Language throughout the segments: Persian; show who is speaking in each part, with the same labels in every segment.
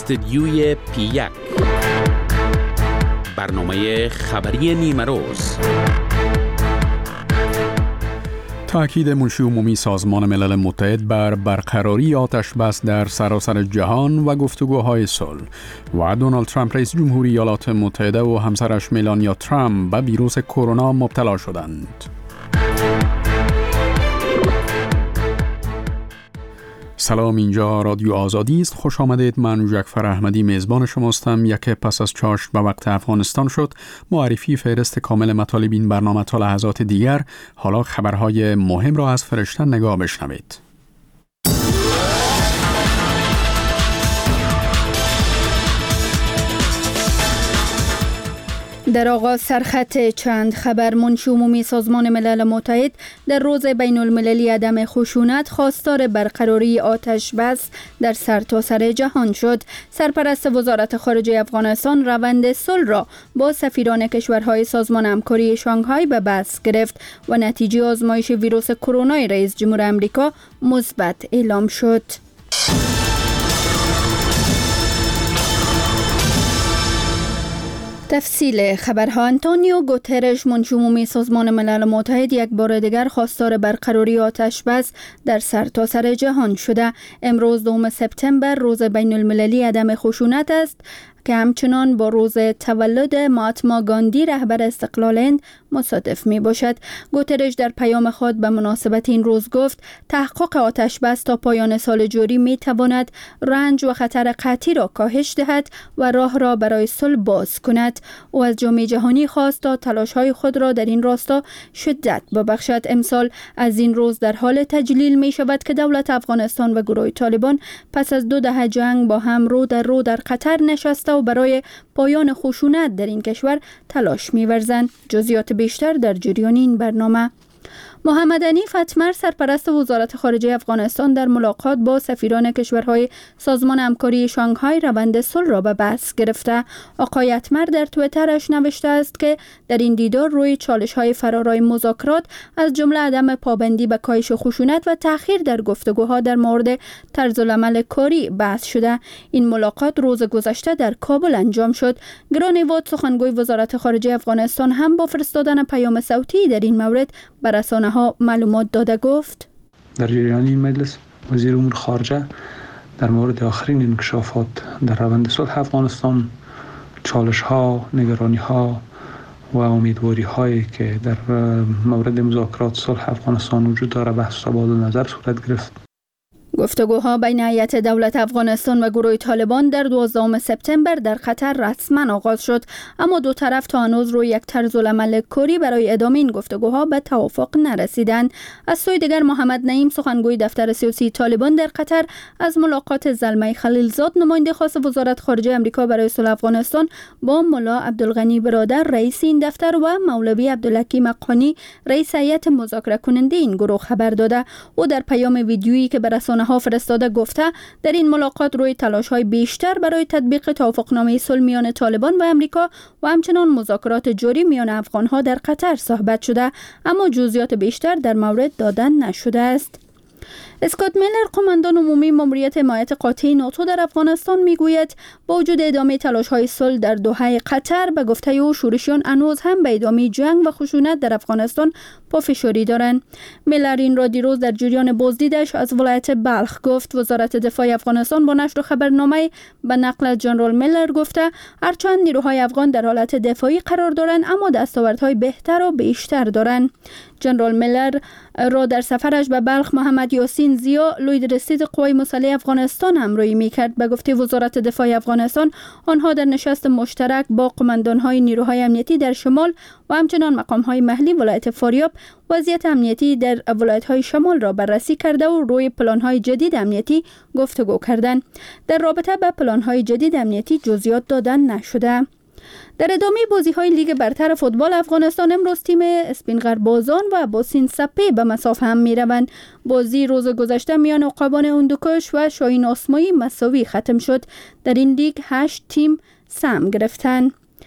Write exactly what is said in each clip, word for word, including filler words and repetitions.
Speaker 1: استدیوی پی یک، برنامه خبری نیمه روز. تأکید منشی عمومی سازمان ملل متحد بر برقراری آتش بس در سراسر جهان و گفتگوهای صلح و دونالد ترامپ رئیس جمهوری ایالات متحده و همسرش ملانیا ترامپ به ویروس کرونا مبتلا شدند. سلام، اینجا رادیو آزادی است. خوش آمدید. من جعفر احمدی میزبان شماستم. یک پس از چاشت به وقت افغانستان شد. معرفی فهرست کامل مطالب این برنامه تا لحظات دیگر. حالا خبرهای مهم را از فرشته نگاه بشنوید.
Speaker 2: در آغاز سرخط چند خبر. منشی عمومی سازمان ملل متحد در روز بین المللی عدم خشونت خواستار برقراری آتش بس در سرتاسر جهان شد. سرپرست وزارت خارجه افغانستان روند صلح را با سفیران کشورهای سازمان همکاری شانگهای به بس گرفت و نتیجه آزمایش ویروس کرونا رئیس جمهور آمریکا مثبت اعلام شد. تفصیل خبرها. آنتونیو گوترش منشی عمومی سازمان ملل متحد یک بار دیگر خواستار برقراری آتش بس در سرتاسر جهان شده. امروز دوم سپتامبر روز بین المللی عدم خشونت است که همچنان با روز تولد مهاتما گاندی رهبر استقلال هند مصادف می باشد. گوترش در پیام خود به مناسبت این روز گفت تحقق آتش بس تا پایان سال جاری می تواند رنج و خطر قحطی را کاهش دهد و راه را برای صلح باز کند. او از جامعه جهانی خواست تا تلاش‌های خود را در این راستا شدت ببخشد. امسال از این روز در حال تجلیل می شود که دولت افغانستان و گروه طالبان پس از دو دهه جنگ با هم رو در رو در قطر نشسته و برای پایان خشونت در این کشور تلاش می‌ورزند. جزئیات بیشتر در جریان این برنامه. محمد حنیف اتمر سرپرست وزارت خارجه افغانستان در ملاقات با سفیران کشورهای سازمان همکاری شانگهای روند صلح را به بحث گرفته. آقای اتمر در توییترش نوشته است که در این دیدار روی چالش‌های فرارای مذاکرات از جمله عدم پابندی به کاهش خشونت و تأخیر در گفتگوها در مورد طرزالعمل کاری بحث شده. این ملاقات روز گذشته در کابل انجام شد. گران واد سخنگوی وزارت خارجه افغانستان هم با فرستادن پیام صوتی در این مورد بر رسانه ها معلومات داده گفت
Speaker 3: در جریان این مجلس وزیر امور خارجه در مورد آخرین انکشافات در روند صلح افغانستان، چالش ها، نگرانی ها و امیدواری هایی که در مورد مذاکرات صلح افغانستان وجود داره بحث تبادل نظر صورت گرفت.
Speaker 2: گفتگوها بین هیئت دولت افغانستان و گروه طالبان در دوازدهم سپتامبر در قطر رسما آغاز شد، اما دو طرف تا هنوز روی یک طرزالعمل کاری برای ادامه این گفتگوها به توافق نرسیدند. از سوی دیگر محمد نعیم سخنگوی دفتر سیاسی طالبان در قطر از ملاقات زلمه خلیلزاد نماینده خاص وزارت خارجه آمریکا برای صلح افغانستان با ملا عبدالغنی برادر رئیس این دفتر و مولوی عبدالحکیم حقانی رئیس هیئت مذاکره کننده این گروه خبر داده. او در پیام ویدیویی که به رسانه ها فرستاده گفته در این ملاقات روی تلاش‌های بیشتر برای تطبیق توافقنامه صلح میان طالبان و آمریکا و همچنان مذاکرات جاری میان افغان‌ها در قطر صحبت شده، اما جزئیات بیشتر در مورد دادن نشده است. اسکات میلر قماندان عمومی ماموریت حمایت قاطع ناتو در افغانستان میگوید با وجود ادامه تلاش‌های صلح در دوحه قطر به گفته او شورشیان هنوز هم به ادامه جنگ و خشونت در افغانستان پافشاری دارند. میلر این را دیروز در جریان بازدیدش از ولایت بلخ گفت. وزارت دفاع افغانستان با نشر خبرنامه به نقل از جنرال میلر گفته هرچند نیروهای افغان در حالت دفاعی قرار دارند اما دستاوردهای بهتر و بیشتر دارند. جنرال میلر را در سفرش به بلخ محمد یاسین زیا لوی رئیس قوای مسلح افغانستان همراهی می‌کرد. به گفته وزارت دفاع افغانستان آنها در نشست مشترک با قماندان‌های نیروهای امنیتی در شمال و همچنان مقام‌های محلی ولایت فاریاب وضعیت امنیتی در ولایت‌های شمال را بررسی کرده و روی پلان‌های جدید امنیتی گفتگو کردند. در رابطه با پلان‌های جدید امنیتی جزئیات دادن نشده. در ادامه بازی‌های لیگ برتر فوتبال افغانستان امروز تیم اسپینغربازان و عباسین سپه به مصاف هم می‌روند. بازی روز گذشته میان عقابان هندوکش و شاهین آسمایی مساوی ختم شد. در این لیگ هشت تیم سهم گرفتند.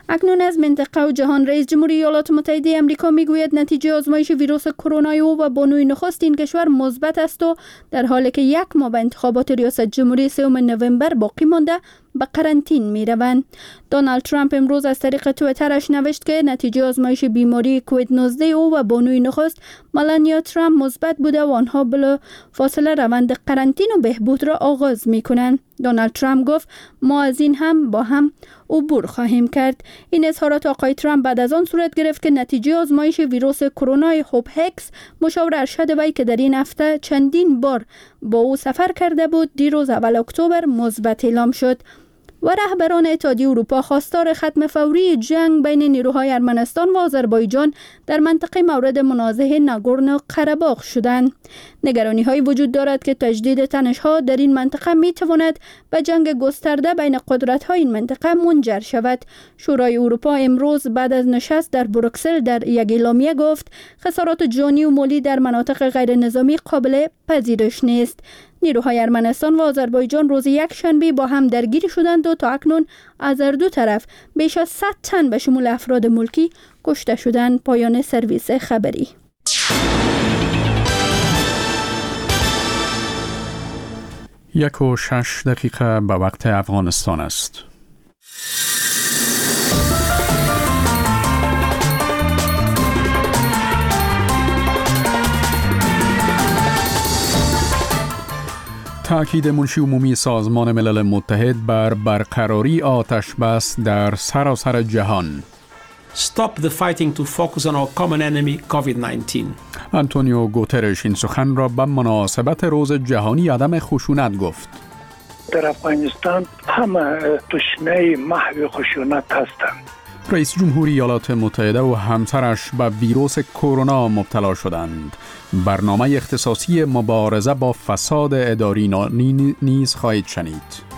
Speaker 2: اکنون از منطقه و جهان رئیس جمهوری ایالات متحده آمریکا میگوید نتیجه آزمایش ویروس کرونا او و بانوی نخست این کشور مثبت است و در حالی که یک ماه به انتخابات ریاست جمهوری سوم نوامبر باقی مانده به قرنطین می روند. دونالد ترامپ امروز از طریق توییترش نوشت که نتیجه آزمایش بیماری کووید نوزده او و بانوی نخست ملانیا ترامپ مثبت بوده و آنها بلا فاصله روند قرنطین و بهبود را آغاز می کنند. دونالد ترامپ گفت ما از این هم با هم عبور خواهیم کرد. این اظهارات آقای ترامپ بعد از آن صورت گرفت که نتیجه آزمایش ویروس کرونا هوپ هیکس مشاور ارشد وی که در این هفته چندین بار با او سفر کرده بود دیروز اول اکتبر مثبت اعلام شد. و رهبران اتحادیه اروپا خواستار ختم فوری جنگ بین نیروهای ارمنستان و آذربایجان در منطقه مورد منازعه ناگورنو قره‌باغ شدند. نگرانی های وجود دارد که تجدید تنش ها در این منطقه می تواند به جنگ گسترده بین قدرت های این منطقه منجر شود. شورای اروپا امروز بعد از نشست در بروکسل در یک اعلامیه گفت خسارات جانی و مالی در مناطق غیر نظامی قابل پذیرش نیست. نیروهای ارمنستان و آذربایجان روز یک شنبه با هم درگیر شدند و تا اکنون از هر دو طرف بیش از صد تن به شمول افراد ملکی کشته شدند. پایان سرویس خبری.
Speaker 1: یک و شش دقیقه به وقت افغانستان است. تأکید منشی عمومی سازمان ملل متحد بر برقراری آتش بس در سراسر جهان.
Speaker 4: Stop the fighting to focus on our common enemy کووید نوزده.
Speaker 1: آنتونیو گوترش این سخن را به مناسبت روز جهانی عدم خشونت گفت.
Speaker 5: در افغانستان همه تشنه محو خشونت هستند.
Speaker 1: رئیس جمهوری ایالات متحده و همسرش به ویروس کرونا مبتلا شدند. برنامه اختصاصی مبارزه با فساد اداری نیز خواهید شنید.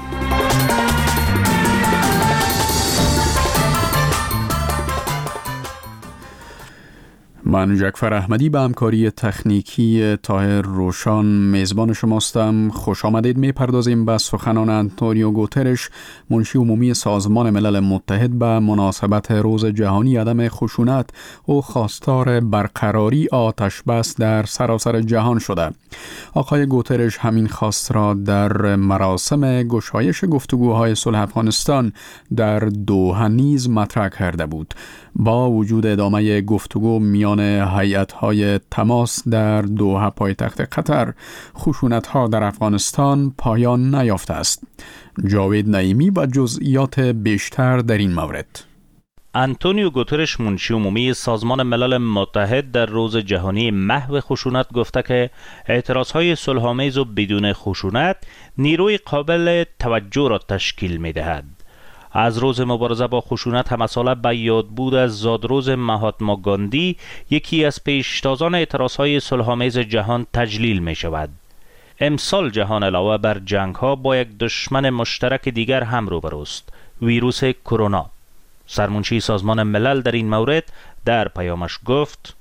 Speaker 1: من جعفر احمدی به همکاری تکنیکی طاهر روشان میزبان شماستم. خوش آمدید. میپردازیم به سخنان آنتونیو گوترش منشی عمومی سازمان ملل متحد به مناسبت روز جهانی عدم خشونت و خواستار برقراری آتش بس در سراسر جهان شده. آقای گوترش همین خواست را در مراسم گشایش گفتگوهای صلح افغانستان در دوحه نیز مطرح کرده بود. با وجود ادامه گفتگو میان هیئت‌های تماس در دوحه پایتخت قطر، خشونت‌ها در افغانستان پایان نیافته است. جاوید نعیمی با جزئیات بیشتر در این مورد.
Speaker 6: آنتونیو گوترش منشی عمومی سازمان ملل متحد در روز جهانی محو خشونت گفته که اعتراضهای صلح‌آمیز و بدون خشونت نیروی قابل توجه را تشکیل می‌دهد. از روز مبارزه با خشونت هم مسئله به یادبود از زادروز مهاتما گاندی، یکی از پیشتازان اعتراضهای صلح‌آمیز جهان تجلیل می شود. امسال جهان علاوه بر جنگ‌ها با یک دشمن مشترک دیگر هم روبروست، ویروس کرونا. سرمنشی سازمان ملل در این مورد در پیامش گفت: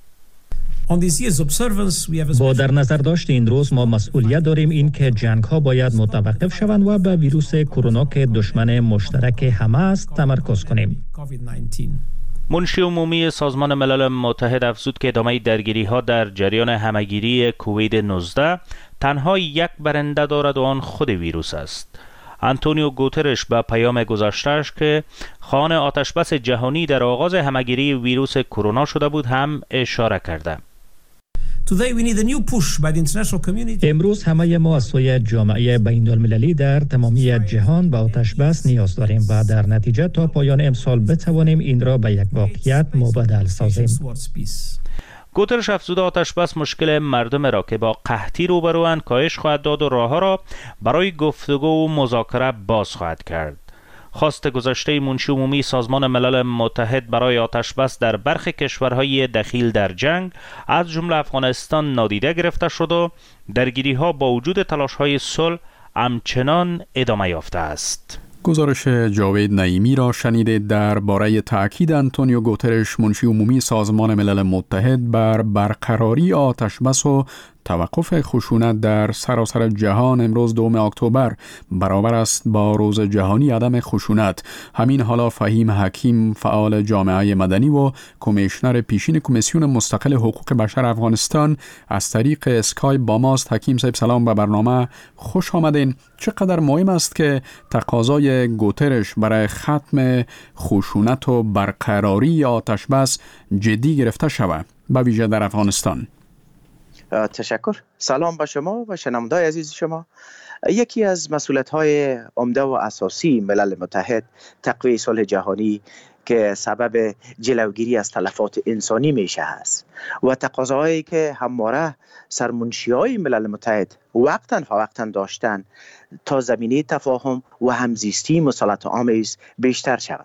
Speaker 7: با در نظر داشت این روز ما مسئولیت داریم این که جنگ ها باید متوقف شوند و به ویروس کرونا که دشمن مشترک همه است تمرکز کنیم.
Speaker 6: منشی عمومی سازمان ملل متحد افزود که ادامه درگیری ها در جریان همهگیری کووید نوزده تنها یک برنده دارد و آن خود ویروس است. آنتونیو گوترش به پیام گذاشته‌اش که خواهان آتشبس جهانی در آغاز همهگیری ویروس کرونا شده بود هم اشاره کرده.
Speaker 7: امروز همه ما از سوی جامعه بین‌المللی در تمامی جهان به آتش بس نیاز داریم و در نتیجه تا پایان امسال بتوانیم این را به یک واقعیت مبدل سازیم.
Speaker 6: گوترش افزوده آتش بس مشکل مردم را که با قحطی روبروند کاهش خواهد داد و راه‌ها را برای گفتگو و مذاکره باز خواهد کرد. خواست گذشته منشی عمومی سازمان ملل متحد برای آتش بس در برخی کشورهای دخیل در جنگ از جمله افغانستان نادیده گرفته شد و درگیری‌ها با وجود تلاش‌های صلح همچنان ادامه یافته است.
Speaker 1: گزارش جاوید نعیمی را شنیدید درباره تأکید آنتونیو گوترش منشی عمومی سازمان ملل متحد بر برقراری آتش بس و توقف خشونت در سراسر جهان امروز دوم اکتبر برابر است با روز جهانی عدم خشونت. همین حالا فهیم حکیم فعال جامعه مدنی و کمیشنر پیشین کمیسیون مستقل حقوق بشر افغانستان از طریق اسکایپ با ماست. حکیم صاحب سلام به برنامه، خوش آمدین. چقدر مهم است که تقاضای گوترش برای ختم خشونت و برقراری آتش بس جدی گرفته شود، به ویژه در افغانستان؟
Speaker 8: تشکر. سلام به شما و شنونده‌های عزیز شما. یکی از مسئولیت‌های عمده و اساسی ملل متحد تقویت صلح جهانی که سبب جلوگیری از تلفات انسانی میشه است و تقاضاهایی که همواره سرمنشی‌های ملل متحد وقتاً فوقتاً داشتن تا زمینه تفاهم و همزیستی مسالمت آمیز بیشتر شود.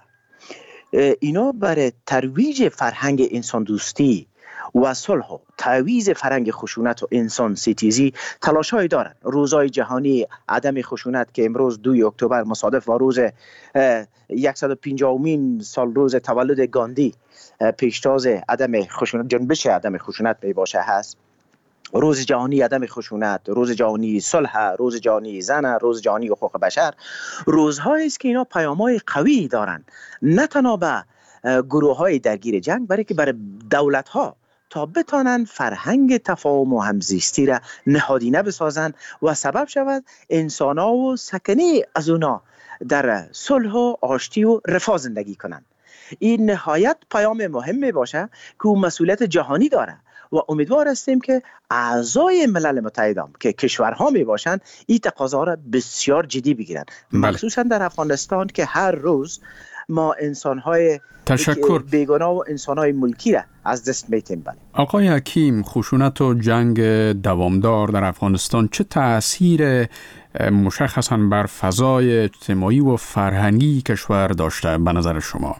Speaker 8: اینا برای ترویج فرهنگ انسان دوستی و صلح و تعویض فرهنگ خشونت و انسان ستیزی تلاش‌هایی دارند. روزهای جهانی عدم خشونت که امروز دوم اکتبر مصادف با روز صد و پنجاهمین سال روز تولد گاندی پیشتاز عدم خشونت، جنبش عدم خشونت می باشه هست. روز جهانی عدم خشونت، روز جهانی صلح، روز جهانی زن، روز جهانی حقوق بشر، روزهایی است که اینا پیام‌های قوی دارند، نه تنها به گروه‌های درگیر جنگ، بلکه برای دولت‌ها تا بتانند فرهنگ تفاهم و همزیستی را نهادینه بسازند و سبب شود انسان‌ها و سکنی از اونا در صلح و آشتی و رفاه زندگی کنند. این نهایت پیام مهمی باشه که او مسئولیت جهانی داره و امیدوار هستیم که اعضای ملل متحد هم که کشورها می باشند این تقاضا را بسیار جدی بگیرند، مخصوصا در افغانستان که هر روز ما انسان‌های
Speaker 1: تشکر
Speaker 8: بیگناه و انسان‌های ملکی را از دست میتیم. بله
Speaker 1: آقای حکیم، خشونت و جنگ دوامدار در افغانستان چه تأثیر مشخصاً بر فضای اجتماعی و فرهنگی کشور داشته به نظر شما؟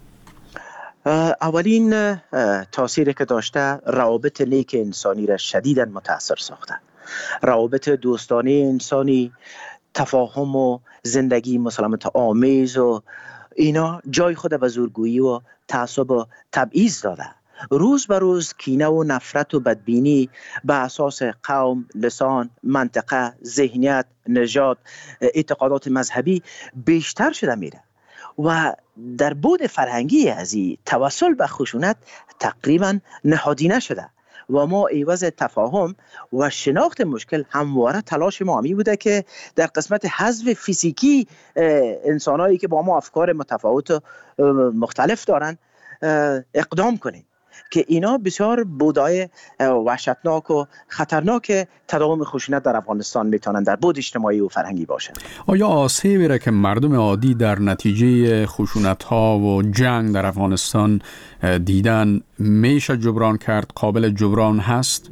Speaker 8: اولین تأثیری که داشته روابط نیک انسانی را شدیداً متاثر ساخته. روابط دوستانه انسانی، تفاهم و زندگی مسالمت آمیز و اینا جای خود به زورگویی و تعصب و تبعیض داده. روز به روز کینه و نفرت و بدبینی به اساس قوم، لسان، منطقه، ذهنیت، نژاد، اعتقادات مذهبی بیشتر شده میره و در بعد فرهنگی از این توسل به خشونت تقریبا نهادینه شده و ما عوض تفاهم و شناخت مشکل همواره تلاش ما همی بوده که در قسمت حذف فیزیکی انسانایی که با ما افکار متفاوت و مختلف دارن اقدام کنیم که اینا بسیار بودای وحشتناک و خطرناک تداوم خشونت در افغانستان میتونن در بود اجتماعی و فرهنگی باشه.
Speaker 1: آیا آسیبی را که مردم عادی در نتیجه خشونت‌ها و جنگ در افغانستان دیدن میشه جبران کرد، قابل جبران هست؟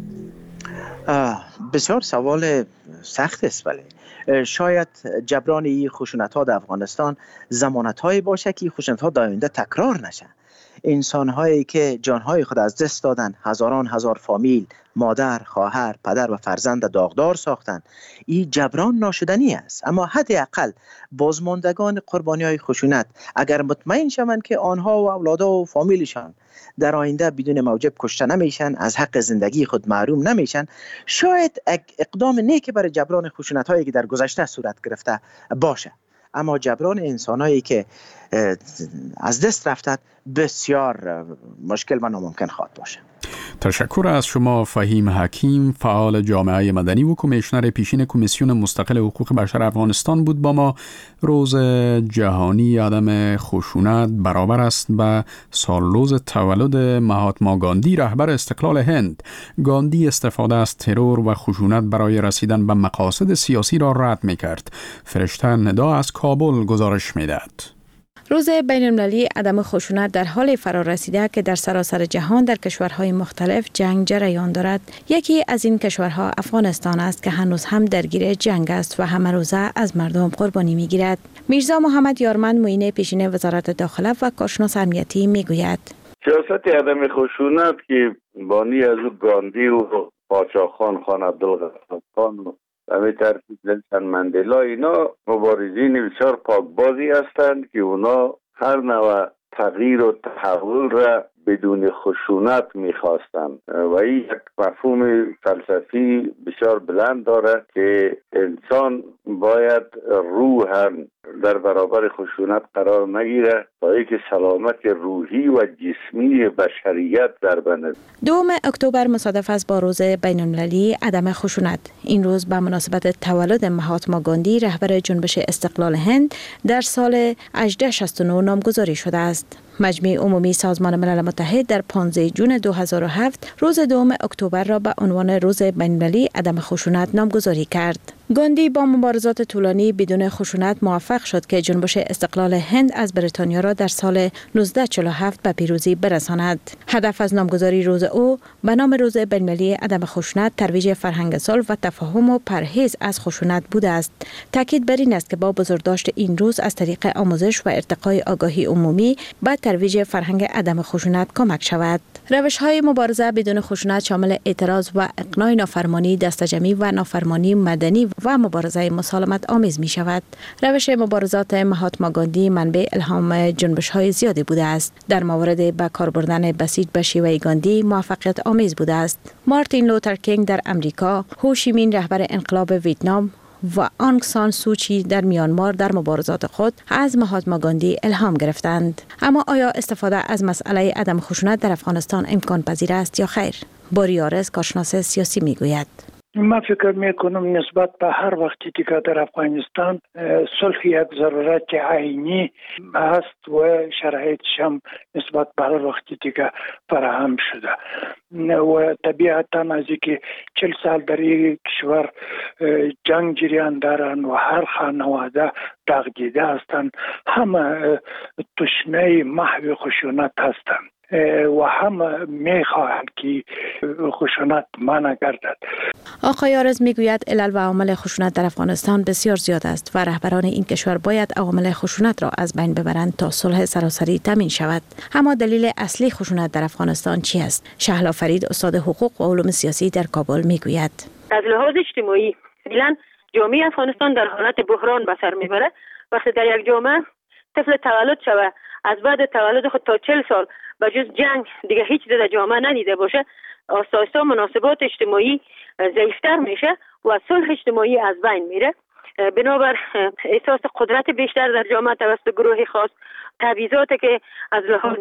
Speaker 8: بسیار سوال سخت است. ولی شاید جبران این خشونت‌ها در افغانستان ضمانت‌هایی باشه که خشونت‌ها در آینده تکرار نشه. انسان‌هایی که جان‌های خود از دست دادن، هزاران هزار فامیل، مادر، خواهر، پدر و فرزند داغدار ساختند، این جبران ناشدنی است. اما حداقل بازماندگان قربانی‌های خشونت اگر مطمئن شوند که آنها و اولادها و فامیلشان در آینده بدون موجب کشته نمیشن، از حق زندگی خود محروم نمیشن، شاید اقدام نیکی برای جبران خشونت‌هایی که در گذشته صورت گرفته باشه. اما جبران انسان‌هایی که از دست رفتن بسیار مشکل و ناممکن خواهد باشه.
Speaker 1: تشکر از شما فهیم حکیم، فعال جامعه مدنی و کمیشنر پیشین کمیسیون مستقل حقوق بشر افغانستان بود با ما. روز جهانی عدم خشونت برابر است با سالروز تولد مهاتما گاندی، رهبر استقلال هند. گاندی استفاده از ترور و خشونت برای رسیدن به مقاصد سیاسی را رد می‌کرد. فرشته ندا از کابل گزارش می‌دهد.
Speaker 9: روز بین‌المللی عدم خشونت در حال فرا رسیده که در سراسر جهان در کشورهای مختلف جنگ جریان دارد. یکی از این کشورها افغانستان است که هنوز هم درگیر جنگ است و همه روزه از مردم قربانی می‌گیرد. میرزا محمد یارمند معین پیشین وزارت داخله و کارشناس امنیتی میگوید:
Speaker 10: سیاست عدم خشونت که بانی از گاندی و پادشاه خان خان عبدالغفار خان و همه ترتیب نلسن مندلا، اینا مبارزین بسیار پاکبازی هستند که اونا هر نوع تغییر و تحول را بدون خشونت میخواستند و این یک مفهوم فلسفی بسیار بلند داره که انسان باید روحاً در برابر خشونت قرار نگیره تا اینکه سلامت روحی و جسمی بشریت در بند.
Speaker 9: دوم اکتبر مصادف است با روز بین المللی عدم خشونت. این روز به مناسبت تولد مهاتما گاندی رهبر جنبش استقلال هند در سال هزار و هشتصد و شصت و نه نامگذاری شده است. مجمع عمومی سازمان ملل متحد در پانزده ژوئن دو هزار و هفت روز دوم اکتبر را به عنوان روز بین‌المللی عدم خشونت نامگذاری کرد. گاندی با مبارزات طولانی بدون خشونت موفق شد که جنبش استقلال هند از بریتانیا را در سال نوزده چهل و هفت به پیروزی برساند. هدف از نامگذاری روز او به نام روز بین‌المللی عدم خشونت ترویج فرهنگ صلح و تفاهم و پرهیز از خشونت بوده است. تاکید بر این است که با بزرگداشت این روز از طریق آموزش و ارتقای آگاهی عمومی به ترویج فرهنگ عدم خشونت کمک شود. روش‌های مبارزه بدون خشونت شامل اعتراض و اقناع نافرمانی، دسته‌جمعی و نافرمانی مدنی و مبارزه مسالمت آمیز می شود. روش مبارزات مهاتما گاندی منبع الهام جنبش‌های زیادی بوده است. در مورد به کار بردن بسیج به شیوه گاندی موفقیت آمیز بوده است. مارتین لوتر کینگ در امریکا، هو شی مین رهبر انقلاب ویتنام و آنگ سان سوچی در میانمار در مبارزات خود از مهاتما گاندی الهام گرفتند. اما آیا استفاده از مسئله عدم خشونت در افغانستان امکان پذیر است یا خیر؟ باری آرز، کارشناس سیاسی، میگوید.
Speaker 5: من فکر میکنم نسبت به هر وقتی که در افغانستان صلح یک ضرورت عینی است و شرایطش هم نسبت به هر وقتی که فراهم شده و طبیعتا از اینکه چهل سال در یک کشور جنگ جریان دارند و هر خانواده دغدیده هستند، همه تشنه محو خشونت هستند و هم میخواهند که خشونت منع گردد.
Speaker 9: آقای آرز میگوید علل و عوامل خشونت در افغانستان بسیار زیاد است و رهبران این کشور باید عوامل خشونت را از بین ببرند تا صلح سراسری تامین شود. اما دلیل اصلی خشونت در افغانستان چی است؟ شهلا فرید، استاد حقوق و علوم سیاسی در کابل، میگوید.
Speaker 11: از لحاظ اجتماعی فعلا جامعه افغانستان در حالت بحران به سر میبره. وقتی در یک جامعه طفل تولد شود، از بعد تولد خود تا چهل سال به جز جنگ دیگه هیچ در جامعه ندیده باشه، آستا آستا مناسبات اجتماعی ضعیفتر میشه و صلح اجتماعی از بین میره. بنابر احساس قدرت بیشتر در جامعه توسط گروهی خاص، تبعیضاتی که از لحاظ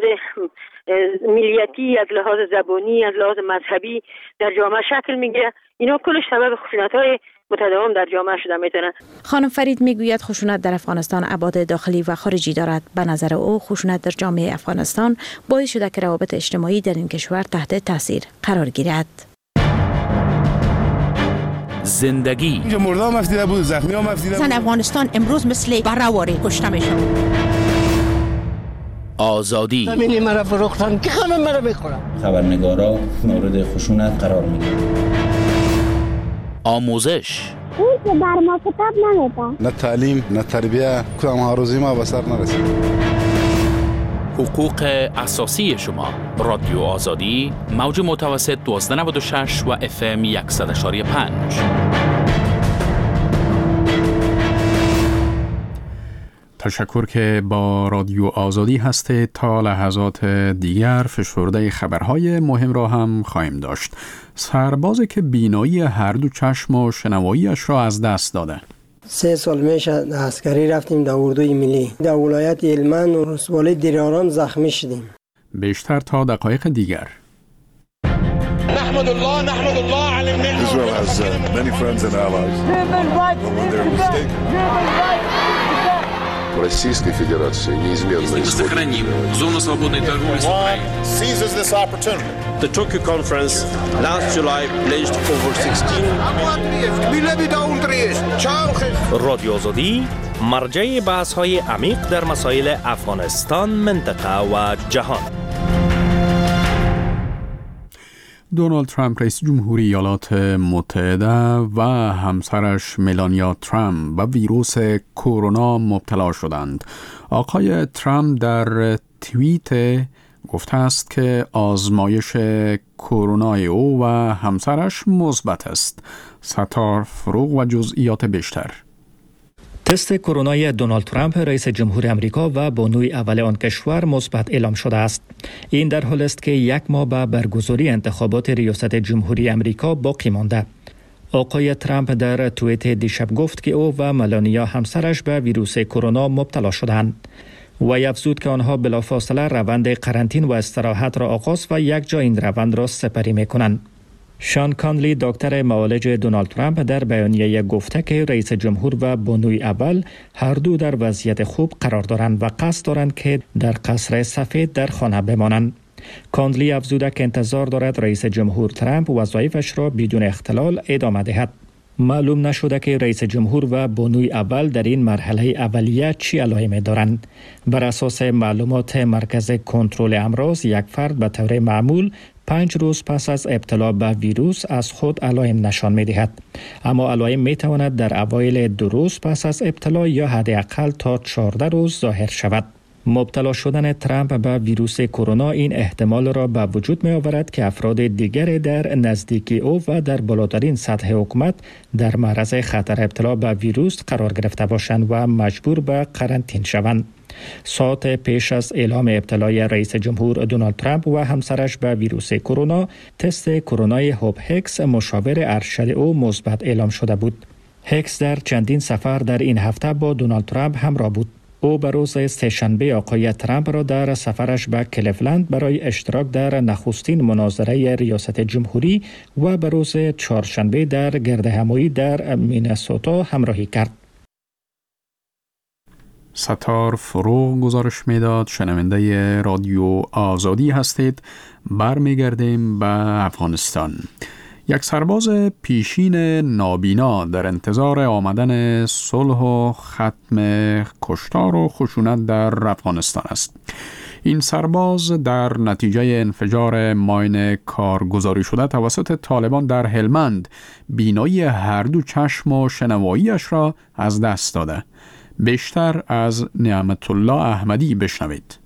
Speaker 11: ملیتی، از لحاظ زبانی، از لحاظ مذهبی در جامعه شکل میگیره، اینا کلش سبب خشونت‌های متداوم در جامعه شده میتونه.
Speaker 9: خانم فرید میگوید خشونت در افغانستان ابعاد داخلی و خارجی دارد. به نظر او خشونت در جامعه افغانستان باعث شده که روابط اجتماعی در این کشور تحت تاثیر قرار گیرد.
Speaker 12: زندگی
Speaker 13: اینجا مردم مفتیده بود، زخمی ها مفتیده بود.
Speaker 14: زن افغانستان امروز مثل برآوری کشته میشن.
Speaker 12: آزادی
Speaker 15: زمینی مرا فروختن که همه مرا میخورن.
Speaker 16: خبرنگارا مورد خشونت قرار میگیرن.
Speaker 12: آموزش
Speaker 17: اون که بر ما کتاب نمیده.
Speaker 13: نه تعلیم نه تربیه، کدام هاروزی ما به سر نرسید.
Speaker 12: حقوق اساسی شما. رادیو آزادی، موج متوسط دوازده نود و شش و اف ام صد و یک و پنج.
Speaker 1: تشکر که با رادیو آزادی هستید. تا لحظات دیگر فشرده خبرهای مهم را هم خواهیم داشت. سربازی که بینایی هر دو چشم و شنواییش را از دست داده.
Speaker 18: سه سال میشه عسکری رفتیم در اردوی ملی. در ولایت هلمند و رسوالی دیرارم زخمی شدیم.
Speaker 1: بیشتر تا دقایق دیگر.
Speaker 19: نحمد الله نحمد الله على النعمة.
Speaker 20: Israel has uh, many friends and allies. But when they're mistaken. Российской Федерации неизменно
Speaker 21: сохраним зону свободной торговли с Украиной.
Speaker 19: Seizes this opportunity. The Tokyo conference last July pledged over sixteen.
Speaker 22: رادیو آزادی مرجع بحث‌های عمیق در مسائل افغانستان، منطقه و جهان.
Speaker 1: دونالد ترامپ رئیس جمهوری ایالات متحده و همسرش ملانیا ترامپ به ویروس کرونا مبتلا شدند. آقای ترامپ در توییت گفته است که آزمایش کرونا او و همسرش مثبت است. ستار فروغ و جزئیات بیشتر.
Speaker 7: تست کرونای دونالد ترامپ رئیس جمهور آمریکا و بانوی اول آن کشور مثبت اعلام شده است. این در حالی است که یک ماه به برگزاری انتخابات ریاست جمهوری آمریکا باقی مانده. آقای ترامپ در توییت دیشب گفت که او و ملانیا همسرش به ویروس کرونا مبتلا شدند. وی افزود که آنها بلافاصله روند قرنطینه و استراحت را آغاز و یک جا این روند را سپری می‌کنند. شان کانلی دکتر معالج دونالد ترامپ در بیانیه گفته که رئیس جمهور و بانوی اول هر دو در وضعیت خوب قرار دارند و قصد دارند که در قصر سفید در خانه بمانند. کانلی افزوده که انتظار دارد رئیس جمهور ترامپ وظایفش را بدون اختلال ادامه دهد. معلوم نشده که رئیس جمهور و بانوی اول در این مرحله اولیه چی علائمی دارند. بر اساس معلومات مرکز کنترل امراض، یک فرد به طور معمول پنج روز پس از ابتلا به ویروس از خود علائم نشان می دهد. اما علائم می تواند در اوایل دو روز پس از ابتلا یا حداقل تا چهارده روز ظاهر شود. مبتلا شدن ترامپ به ویروس کرونا این احتمال را به وجود می آورد که افراد دیگر در نزدیکی او و در بالاترین سطح حکومت در معرض خطر ابتلا به ویروس قرار گرفته باشند و مجبور به قرنطینه شوند. ساعت پیش از اعلام ابتلای رئیس جمهور دونالد ترامپ و همسرش به ویروس کرونا، تست کرونای هوب هیکس مشاور ارشد او مثبت اعلام شده بود. هیکس در چندین سفر در این هفته با دونالد ترامپ همراه بود. او به روز سه‌شنبه آقای ترامپ را در سفرش به کلیولند برای اشتراک در نخستین مناظره ریاست جمهوری و به روز چهارشنبه در گردهمایی در مینسوتا همراهی کرد.
Speaker 1: ستار فروغ گزارش میداد. شنونده رادیو آزادی هستید. برمیگردیم به افغانستان. یک سرباز پیشین نابینا در انتظار آمدن صلح و ختم کشتار و خشونت در افغانستان است. این سرباز در نتیجه انفجار ماین کارگزاری شده توسط طالبان در هلمند بینایی هر دو چشم و شنواییش را از دست داده. بیشتر از نعمت الله احمدی بشنوید.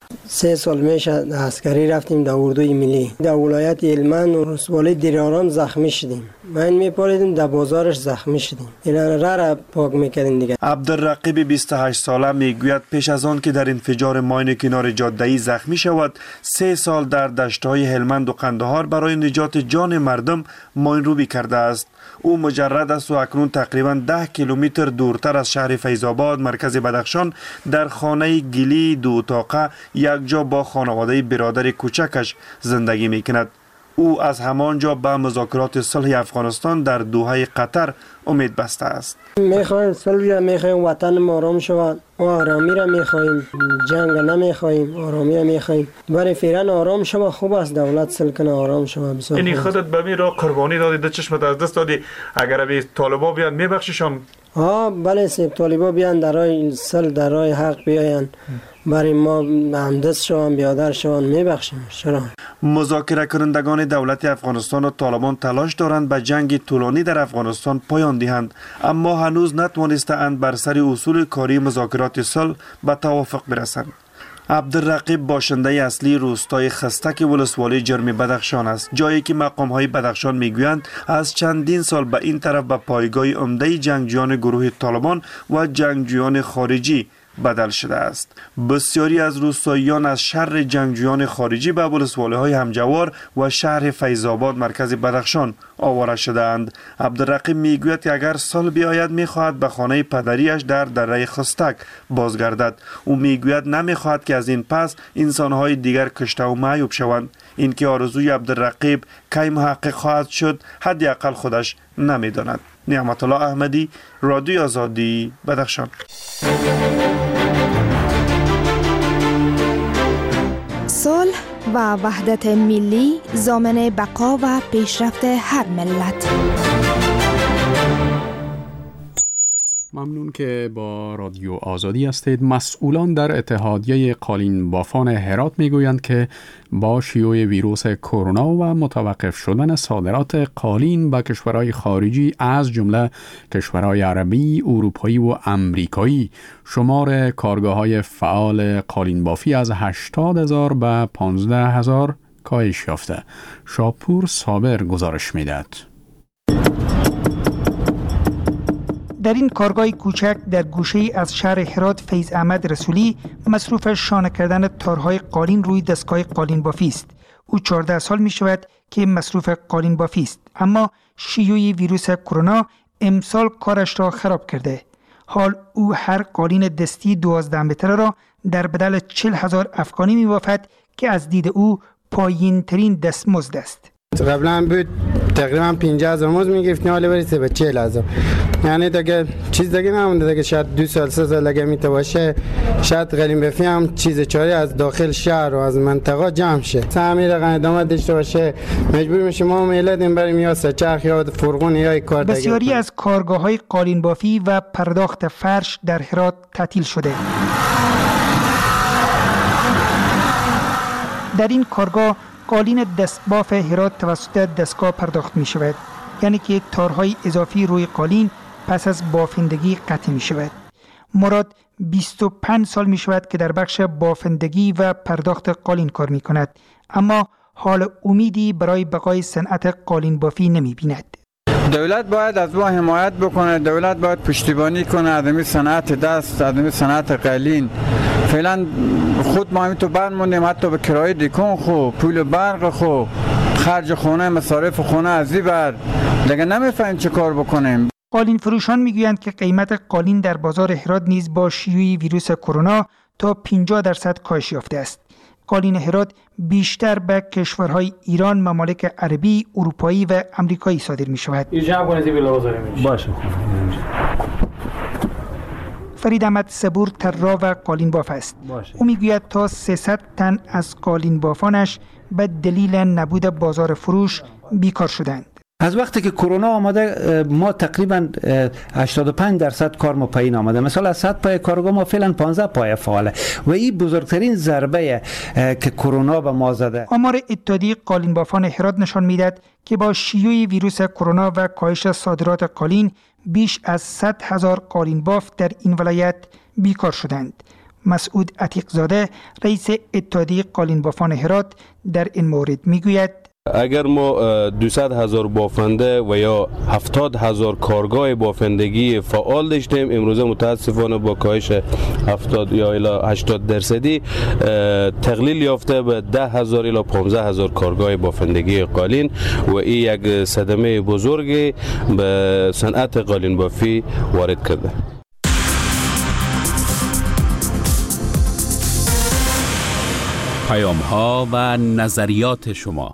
Speaker 18: سه سال میشه عسکری رفتیم در اردوی ملی در ولایت هلمند و ولسوالی دیرارام زخمی شدیم. من میپاریدیم در بازارش زخمی شدیم. اینا را را پاک میکردیم دیگه.
Speaker 2: عبدالرقیب بیست و هشت ساله میگوید پیش از آن که در انفجار ماین کنار جاده‌ای زخمی شود، سه سال در دشت‌های هلمند و قندهار برای نجات جان مردم ماین روبی کرده است. او مجرد است و اکنون تقریبا ده کیلومتر دورتر از شهر فیض‌آباد مرکز بدخشان در خانه گلی دو اتاقه یک جا با خانواده برادر کوچکش زندگی میکند. او از همانجا به مذاکرات صلح افغانستان در دوحه قطر امید بسته است.
Speaker 18: میخوایم صلح را میخوایم، وطن ما آرام شود و آرامی را میخوایم، جنگ نمیخوایم، آرامی را میخوایم. برای فعلا آرام شود. خوب است دولت صلح کنه، آرام شود. بسیار
Speaker 3: این خودت به می را قربانی دادی، ده چشمت از دست دادی. اگر به طالبا بیان میبخشیشان؟
Speaker 18: ها بله سیب طالبا بیان در راه صلح در راه حق بیاین برای ما همدست شوان بیادر شوان میبخشیم. چرا؟
Speaker 2: مذاکره کنندگان دولت افغانستان و طالبان تلاش دارند به جنگ طولانی در افغانستان پایان دهند، اما هنوز نتوانستند بر سر اصول کاری مذاکرات صلح به توافق برسند. عبدالرقیب باشنده اصلی روستای خستک ولسوالی جرم بدخشان است، جایی که مقام‌های بدخشان میگویند از چندین سال به این طرف به پایگاه عمده جنگجویان گروه طالبان و جنگجویان خارجی بدل شده است. بسیاری از روستاییان از شر جنگجویان خارجی به ولسوالی‌های همجوار و شهر فیض‌آباد مرکز بدخشان آواره شده‌اند. عبدالرقیب میگوید که اگر صلح بیاید میخواهد به خانه پدریش در دره خستک بازگردد. او میگوید نمیخواهد که از این پس انسان‌های دیگر کشته و معیوب شوند. این که آرزوی عبدالرقیب کی محقق خواهد شد حداقل خودش نمیداند. نعمت الله احمدی، رادیو آزادی، بدخشان.
Speaker 23: صلح و وحدت ملی ضامن بقا و پیشرفت هر ملت.
Speaker 1: ممنون که با رادیو آزادی هستید. مسئولان در اتحادیه قالین بافان هرات میگویند که با شیوع ویروس کرونا و متوقف شدن صادرات قالین به کشورهای خارجی از جمله کشورهای عربی، اروپایی و امریکایی، شمار کارگاه‌های فعال قالین بافی از هشتاد هزار به پانزده هزار کاهش یافته. شاپور صابر گزارش میدهد.
Speaker 4: در این کارگاه کوچک در گوشه از شهر هرات فیض احمد رسولی مصروف شانه کردن تارهای قالین روی دستگاه قالین بافی است. او چهارده سال می شود که مصروف قالین بافی است، اما شیوع ویروس کرونا امسال کارش را خراب کرده. حال او هر قالین دستی دوازده متر را در بدل چهل هزار افغانی می بافد که از دید او پایین ترین دستمزد است.
Speaker 6: قبلا بود تقریبا پنجاه هزار مزد میگرفتیم، حالا برسه به چهل هزار. یعنی دیگه چیز دیگه نمونده دیگه. شاید دو سال سه سال دیگه میته باشه، شاید قالین بافی هم چیز چاری از داخل شهر و از منطقه جمع شه. همین رقم ادامه داشته باشه مجبور میشیم ما میلادیم بریم یا سچرخ یا فرغون یا کار دیگه.
Speaker 4: بسیاری از کارگاه‌های قالین بافی و پرداخت فرش در هرات تعطیل شده. در این کارگاه قالین دستباف هرات توسط دستگاه پرداخت می شود، یعنی که تارهای اضافی روی قالین پس از بافندگی قطع می شود. مراد بیست و پنج سال می شود که در بخش بافندگی و پرداخت قالین کار می کند، اما حال امیدی برای بقای صنعت قالین بافی نمی بیند.
Speaker 8: دولت باید از ما حمایت بکنه، دولت باید پشتیبانی کنه از این صنعت دست، از این صنعت قالین. فعلا خود ما همین تو برمونیم، حتی به کرایه دکان خو، پول برق خو، خرج خونه، مصارف خونه از این بر دیگه نمیفهمیم چه کار بکنیم.
Speaker 4: قالین فروشان میگویند که قیمت قالین در بازار هرات نیز با شیوع ویروس کرونا تا پنجاه درصد کاهش یافته است. قالین هرات بیشتر به کشورهای ایران، ممالک عربی، اروپایی و امریکایی صادر می شود.
Speaker 8: باشه.
Speaker 4: فرید احمد صبور طراح و قالین باف است. باشه. او میگوید تا سیصد تن از قالین بافانش به دلیل نبود بازار فروش بیکار شدند.
Speaker 24: از وقتی که کرونا آمده ما تقریبا هشتاد و پنج درصد کار ما پایین آمده. مثلا از صد پای کارگاه ما فعلا پانزده پای فعاله و این بزرگترین ضربه که کرونا به ما زده.
Speaker 4: آمار اتحادیه قالین بافان هرات نشان میدهد که با شیوع ویروس کرونا و کاهش صادرات قالین بیش از صد هزار قالین باف در این ولایت بیکار شدند. مسعود عتیق زاده رئیس اتحادیه قالین بافان هرات در این مورد میگوید
Speaker 25: اگر ما دویست هزار بافنده و یا هفتاد هزار کارگاه بافندگی فعال داشتیم، امروز متاسفانه با کاهش هفتاد یا الی هشتاد درصدی تقلیل یافته به ده هزار الی پانزده هزار کارگاه بافندگی قالین و این یک صدمه بزرگی به صنعت قالین بافی وارد کرده.
Speaker 12: پیام ها و نظریات شما.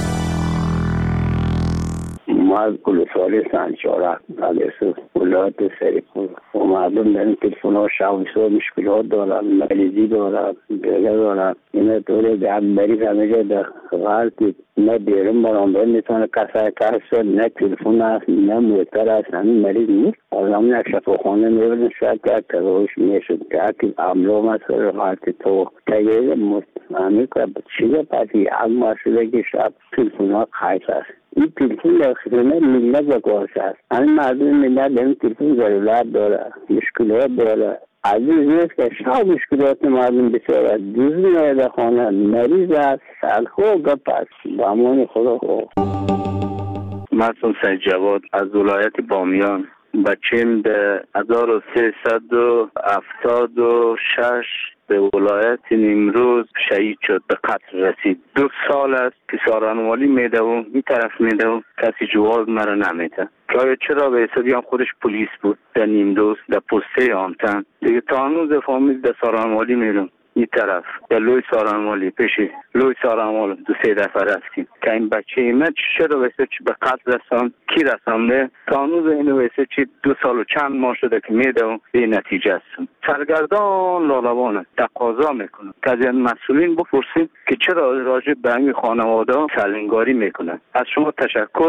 Speaker 10: ما از گلوساری سنچاره از ولایت سریپور و مردم در این تلفن ها شویسا مشکلات دارن، مریضی دارن، بیله دارن. این طوری در مریض همیشه در غلطی نه بیرون برانبر میتونه کسای کسا نه تلفن هست نه موتر هست، همین مریض نیست. از همین یک شفاخانه میبردن شاید که تروش میشد که اکی املام هست غلطی تو تگیه همین که چیزه پسی یک مرشده که شاید تلفن ها خیص هست. این تلفن در خدمت ملت بکارش هست. همین مردم ملت در این تلفن ضرورت داره، مشکلات داره. عزیز نیست که شاید مشکلات مردم بسیاره دوز میاره در خانه، مریض هست، سلخو گپ هست. با امان خدا خواه. محسن سید جواد از ولایت بامیان. بچیم به هزار و سیصد و هفتاد و شش به ولایت نیمروز شهید شد، به قتل رسید. دو سال است که سارنوالی میده و این طرف میده و کسی جواز مرا نمیده. که چرا به حسابی هم خودش پلیس بود در نیمروز در پسته آمتن دیگه تا هنوز فامیل در سارنوالی میرم این طرف در لوی سارنوالی پیشی لوی سارنوالی دو سه دفعه رفتیم که این بچه ایمه چرا ویسه چی به قتل رسان کی رسانده تا هنوز اینو ویسه چی دو سال و چند ماه شده که میده و به نتیجه هستم. سرگردان لالوانه تقاضا میکنه که از این مسئولین بپرسید که چرا راجع به این خانواده سلنگاری میکنن. از شما تشکر.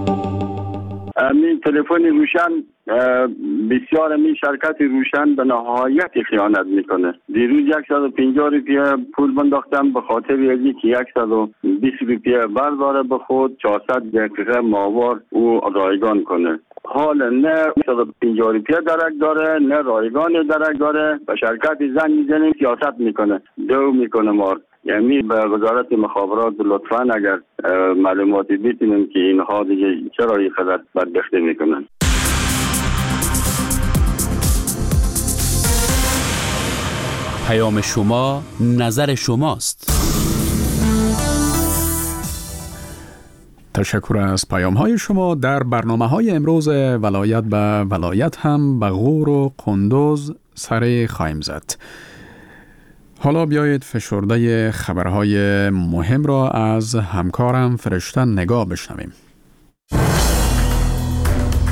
Speaker 26: می تلفن روشن بسیار می شرکت روشن به نهایت خیانت میکنه. دیروز صد و پنجاه روپیه پول بنداختم به خاطر اینکه صد و بیست روپیه برداره به خود چهارصد دقیقه ماهوار او رایگان کنه. حال نه صد و پنجاه روپیه درک داره نه رایگان درک داره. به شرکت زنگ میزنیم سیاست میکنه دو میکنه مار. یعنی به وزارت مخابرات لطفاً اگر معلوماتی بیتونیم که اینها دیگه چرا این قدر بدبختی میکنن.
Speaker 12: پیام شما نظر شماست.
Speaker 1: تشکر از پیام های شما. در برنامه های امروز ولایت به ولایت هم به غور و قندوز سر خواهیم زد. حالا بیایید فشرده خبرهای مهم را از همکارم فرشته نگاه بشنویم.